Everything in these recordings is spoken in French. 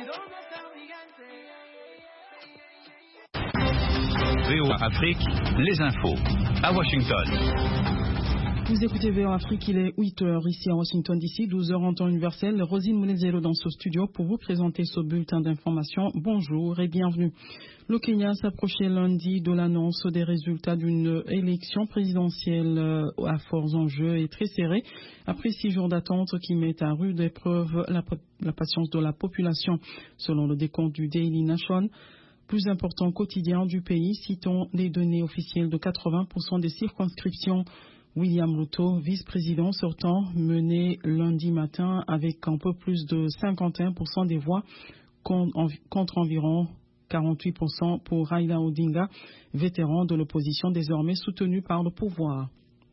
VOA Afrique, les infos, à Washington. Vous écoutez VOA Afrique, il est 8h ici à Washington DC, 12h en temps universel. Rosine Moulezero dans ce studio pour vous présenter ce bulletin d'information. Bonjour et bienvenue. Le Kenya s'approchait lundi de l'annonce des résultats d'une élection présidentielle à forts enjeux et très serrée. Après 6 jours d'attente qui mettent à rude épreuve la patience de la population, selon le décompte du Daily Nation. Plus important quotidien du pays, citant les données officielles de 80% des circonscriptions. William Ruto, vice-président sortant, menait lundi matin avec un peu plus de 51% des voix contre environ 48% pour Raila Odinga, vétéran de l'opposition désormais soutenu par le pouvoir.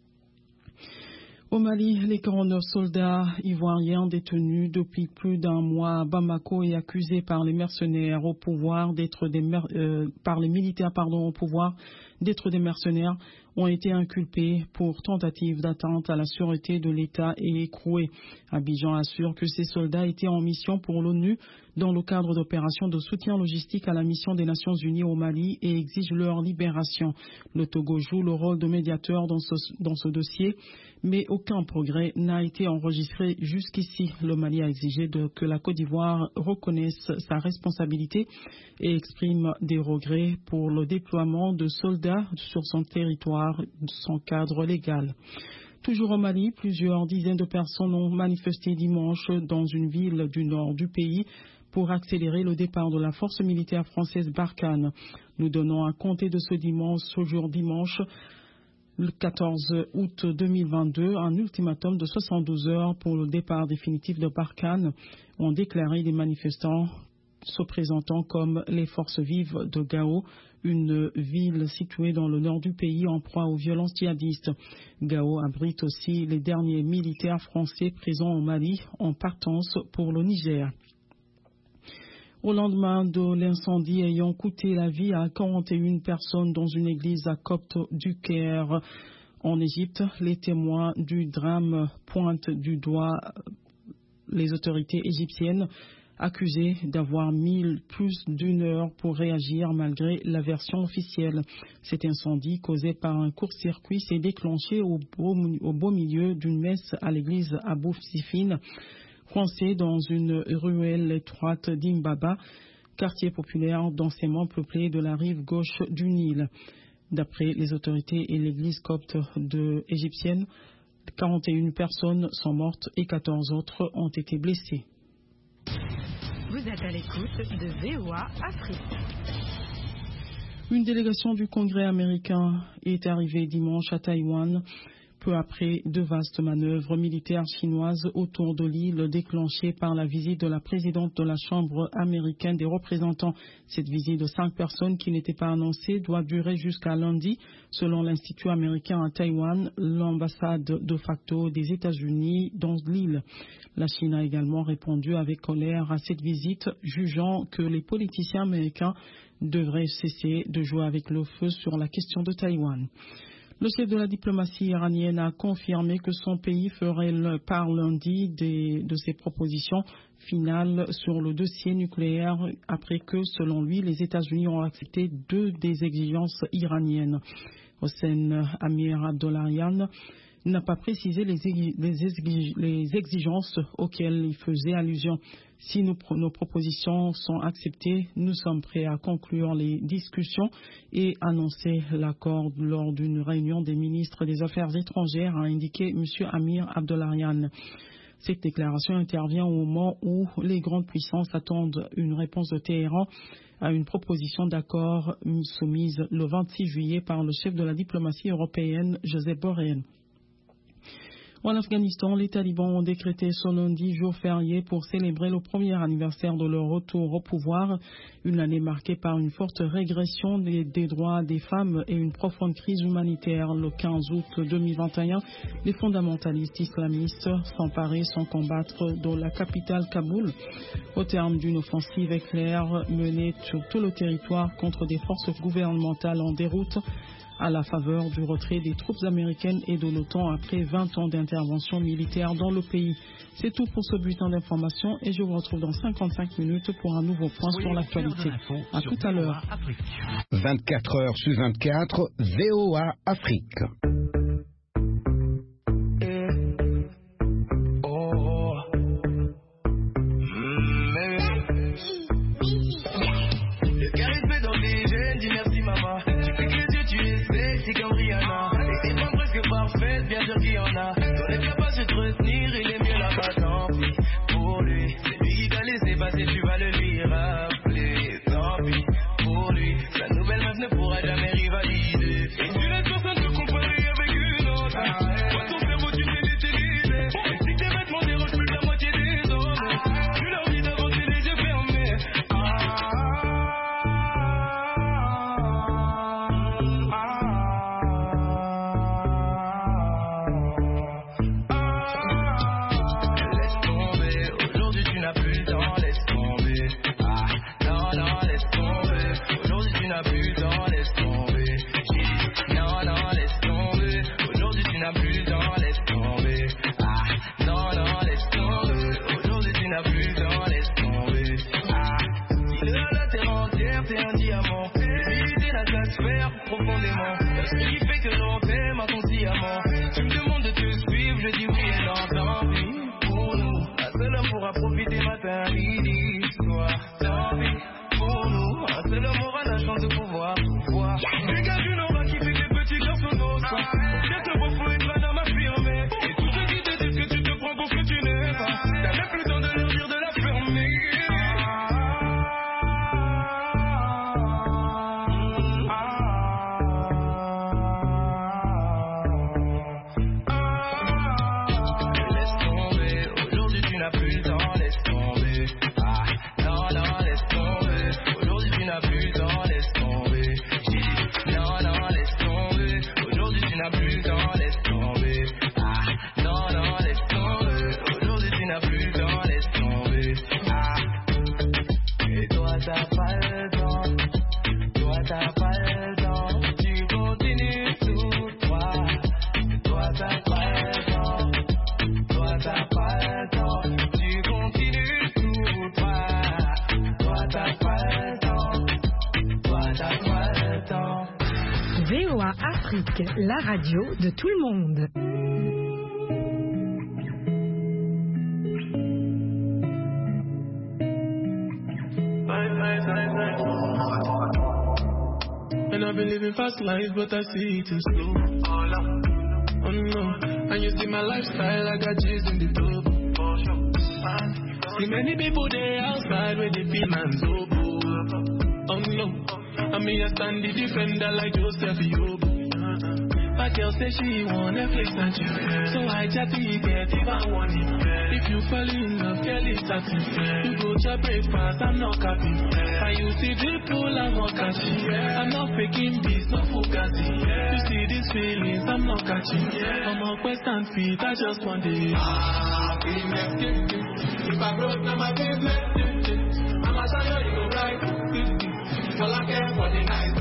Au Mali, les 49 soldats ivoiriens détenus depuis plus d'un mois à Bamako et accusés par les mercenaires au pouvoir d'être par les militaires au pouvoir d'être des mercenaires ont été inculpés pour tentative d'atteinte à la sûreté de l'État et écroués. Abidjan assure que ces soldats étaient en mission pour l'ONU dans le cadre d'opérations de soutien logistique à la mission des Nations Unies au Mali et exige leur libération. Le Togo joue le rôle de médiateur dans ce dossier, mais aucun progrès n'a été enregistré jusqu'ici. Le Mali a exigé que la Côte d'Ivoire reconnaisse sa responsabilité et exprime des regrets pour le déploiement de soldats sur son territoire sans cadre légal. Toujours au Mali, plusieurs dizaines de personnes ont manifesté dimanche dans une ville du nord du pays pour accélérer le départ de la force militaire française Barkhane. Nous donnons à compter de ce jour dimanche, le 14 août 2022, un ultimatum de 72 heures pour le départ définitif de Barkhane, ont déclaré les manifestants se présentant comme les forces vives de Gao, une ville située dans le nord du pays en proie aux violences djihadistes. Gao abrite aussi les derniers militaires français présents au Mali en partance pour le Niger. Au lendemain de l'incendie ayant coûté la vie à 41 personnes dans une église à Copte du Caire en Égypte, les témoins du drame pointent du doigt les autorités égyptiennes, accusés d'avoir mis plus d'une heure pour réagir malgré la version officielle. Cet incendie causé par un court-circuit s'est déclenché au beau milieu d'une messe à l'église Abou Sifine, coincée dans une ruelle étroite d'Imbaba, quartier populaire densément peuplé de la rive gauche du Nil. D'après les autorités et l'église copte égyptienne, 41 personnes sont mortes et 14 autres ont été blessées. Vous êtes à l'écoute de VOA Afrique. Une délégation du Congrès américain est arrivée dimanche à Taïwan, peu après de vastes manœuvres militaires chinoises autour de l'île déclenchées par la visite de la présidente de la Chambre américaine des représentants. Cette visite de 5 personnes qui n'étaient pas annoncées doit durer jusqu'à lundi, selon l'Institut américain à Taïwan, l'ambassade de facto des États-Unis dans l'île. La Chine a également répondu avec colère à cette visite, jugeant que les politiciens américains devraient cesser de jouer avec le feu sur la question de Taïwan. Le chef de la diplomatie iranienne a confirmé que son pays ferait par lundi de ses propositions finales sur le dossier nucléaire après que, selon lui, les États-Unis ont accepté 2 des exigences iraniennes. Hossein Amir Abdollahian n'a pas précisé les exigences auxquelles il faisait allusion. Si nos propositions sont acceptées, nous sommes prêts à conclure les discussions et annoncer l'accord lors d'une réunion des ministres des Affaires étrangères, a indiqué M. Amir Abdollahian. Cette déclaration intervient au moment où les grandes puissances attendent une réponse de Téhéran à une proposition d'accord soumise le 26 juillet par le chef de la diplomatie européenne, Josep Borrell. En Afghanistan, les talibans ont décrété ce lundi jour férié pour célébrer le premier anniversaire de leur retour au pouvoir, une année marquée par une forte régression des droits des femmes et une profonde crise humanitaire. Le 15 août 2021, les fondamentalistes islamistes s'emparaient sans combattre de la capitale Kaboul, au terme d'une offensive éclair menée sur tout le territoire contre des forces gouvernementales en déroute, à la faveur du retrait des troupes américaines et de l'OTAN après 20 ans d'intervention militaire dans le pays. C'est tout pour ce bulletin d'information et je vous retrouve dans 55 minutes pour un nouveau point sur l'actualité. À tout à l'heure. 24 heures sur 24, VOA Afrique. VOA Afrique, la radio de tout le monde. And I've been living fast life, but I see it too slow. Oh no, and you see my lifestyle, I got G's in the tub. See many people there outside where they feel man's oboe. Oh no, I mean I stand the defender like Joseph Yobo. My girl say she want Netflix and chill, so I chat to you get if I want it. If you fall in love, girl, it's starting. You go to breakfast, I'm not capping. And you see people, I'm not catching. I'm not faking beats, not focusing. You see these feelings, I'm not catching. I'm on quest and feet, I just want it. Business, if I broke, now my business. I'm a show you go right. All I care for the night.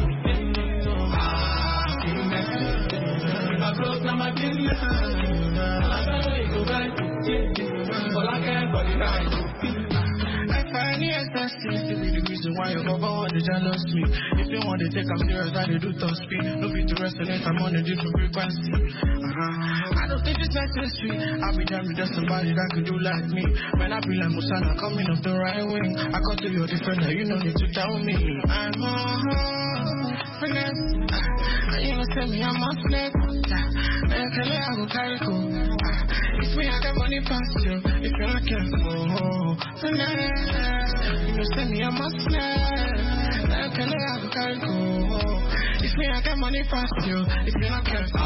If I broke, now my business. I'm a show you go right. All I care for the night. I find the excess to be the reason why you love all the jealous me. If you want to take I'm serious, I do top speed. No fit to resonate, I'm on a different frequency. I don't think it's necessary. I'll be down with just somebody that could do like me. When I feel like Musana coming off the right wing, I got to your defender, you don't need to tell me. I'm finesse. You don't tell me I'm a flex. I go carry go. It's me, I got money past you. If you're not careful, finesse. You don't tell me I'm a flex. I go carry go. It's me, I got money past you. If you're not careful,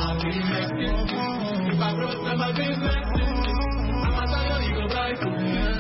if I broke, then my business. I'm a tell you go right.